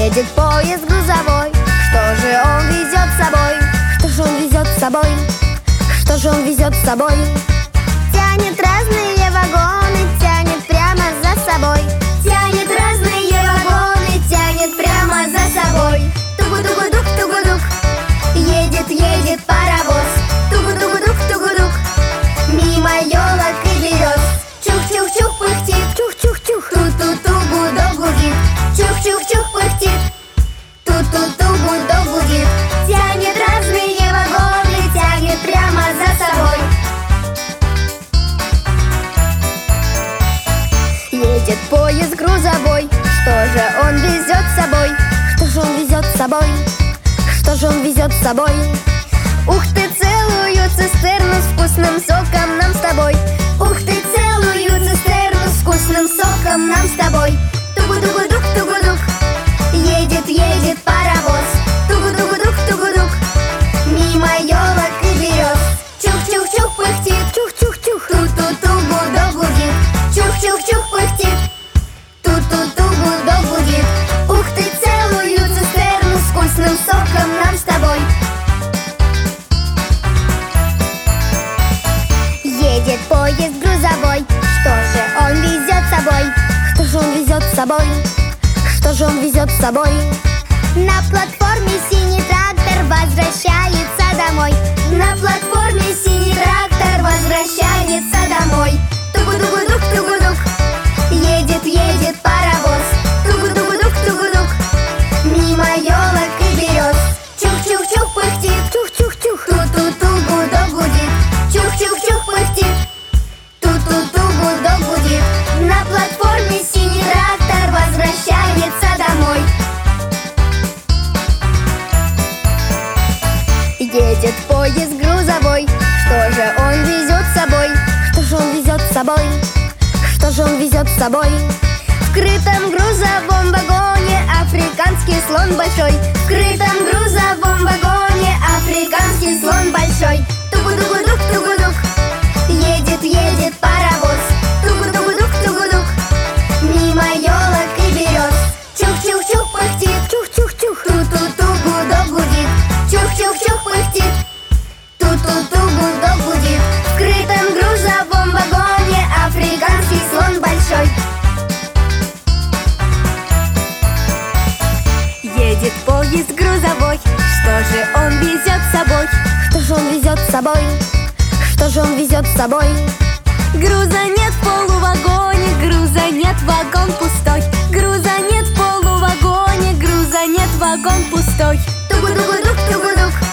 Едет поезд грузовой, что же он везет с собой? Что же он везет с собой? Что же он везет с собой? Тянет разные вагоны, тянет прямо за собой. Тянет разные вагоны, тянет прямо за собой. Тугу-тугу-дук, тугу-дук, едет, едет паровоз. Тугу-тугу-дук, тугу-дук, мимо елок и берез. Чух-чух-чух пыхтит, чух-чух-чух, ту-ту-ту гудок гудит. Чух-чух-чух пыхтит, ту-ту-ту гудок гудит. Тянет разные вагоны, тянет прямо за собой. Едет поезд грузовой, что же он везет с собой? Что же он везет с собой? Что же он везет с собой? Ух ты, целую цистерну с вкусным соком нам с тобой. Ух ты, целую цистерну с вкусным соком нам с тобой. Тугу-тугу-дук, тугу-дук, едет, едет паровоз. Тугу-тугу-дук, тугу-дук, мимо елок и берез. Чух-чух-чух пыхтит, чух-чух-чух, ту-ту-ту гудок гудит. Чух-чух-чух пыхтит, ту-ту-ту гудок гудит. Ух ты, целую цистерну с вкусным соком нам с тобой. Едет поезд грузовой, что же он везет с собой? Что же он везет с собой? Что же он везет с собой? На платформе синий трактор возвращается домой. На платформе синий трактор возвращается домой. Тугу-тугу-дук, тугу-дук, едет, едет паровоз. Тугу-тугу-дук, тугу-дук, мимо елок и берез. Чух-чух-чух пыхтит, чух-чух-чух, ту-ту-ту гудок гудит. Чух-чух-чух пыхтит, ту-ту-ту гудок гудит. На платформе синий трактор возвращается домой. Едет поезд грузовой, что же он везет с собой? Что же он везет с собой? Что же он везет с собой? В крытом грузовом вагоне африканский слон большой. В крытом грузовом вагоне африканский слон большой. Тугу-тугу-дук, тугу-дук, едет, едет паровоз. Тугу-тугу-дук, тугу-дук, мимо елок и берез. Чух-чух-чух пыхтит, чух-чух-чух, ту-ту-ту гудок гудит. Чух-чух-чух пыхтит, ту-ту-ту гудок гудит. В крытом грузовом вагоне африканский слон большой. Едет поезд грузовой, что же он везет с собой? Что же он везет с собой? Что же он везет с собой? Груза нет в полувагоне, груза нет, вагон пустой. Груза нет в полувагоне, груза нет, вагон пустой. Тугу-тугу-дук, тугу-дук,